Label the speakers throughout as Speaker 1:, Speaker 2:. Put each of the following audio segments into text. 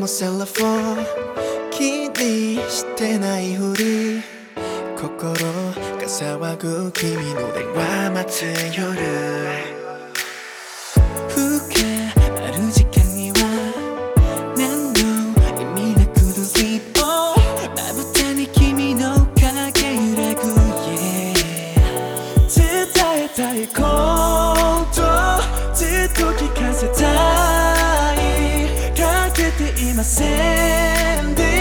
Speaker 1: もセロフォン気にしてないふり心が騒ぐ君の電話待つ夜風景ある時間には何の意味なく don't sleep on まぶたに君の影揺らぐ yeah 伝えたいことずっと聞かせたいかけていませんで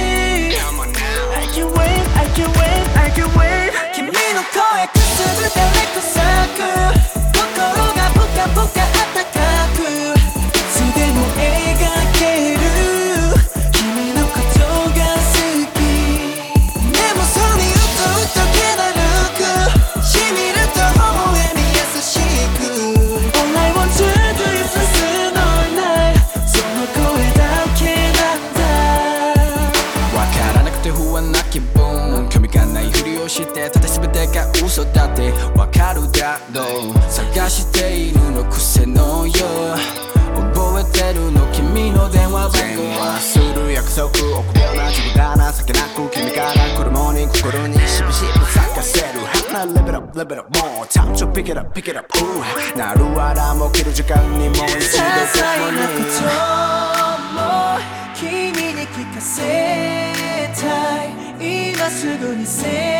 Speaker 1: I can wait, I can wait, I can wait 君の声くすぶ誰か咲く心がぽかぽかあったかくいつでも描ける君のことが好きでもそうにうとうと気だるくしみると微笑み優しく All I want to do is listen all night その声だけなんだわからなくて不安な気分興味がないふりをしてただ全てが嘘だってわかるだろう探しているの癖のよう覚えてるの君の電話番号電話する約束臆病な自分が情けなく君から来るモーニング心にしぶしぶ咲かせる Live it up, live it up more Time to pick it up, pick it up Ooh 鳴るアラーム起きる時間にもう一度
Speaker 2: 些細なことも君に聞かせたい今すぐに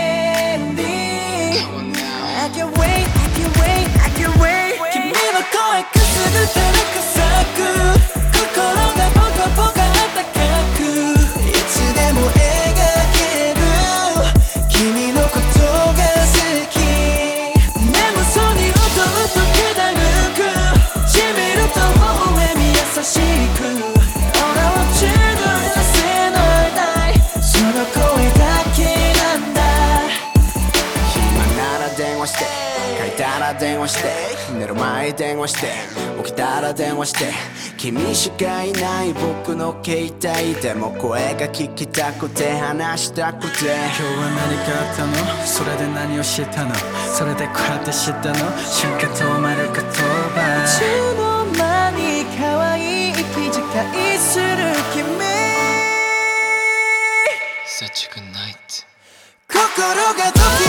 Speaker 2: Send it I can wait, I can wait, I can wait 君の声くすぐ誰か咲く心がぽかぽかあったかくいつでも描ける君のことが好きでもそうにうとうと気だるくしみると微笑み優しく All I want to do is listen all night その声だけなんだ
Speaker 1: 暇なら電話して書いたら電話して寝る前電話して起きたら電話して君しかいない僕の携帯でも声が聞きたくて話したくて
Speaker 3: 今日は何かあったのそれで何をしたのそれでこうやって知ったの瞬間止まる言葉
Speaker 2: いつの間に可愛い息遣いする君
Speaker 4: Such a good night
Speaker 2: 心がど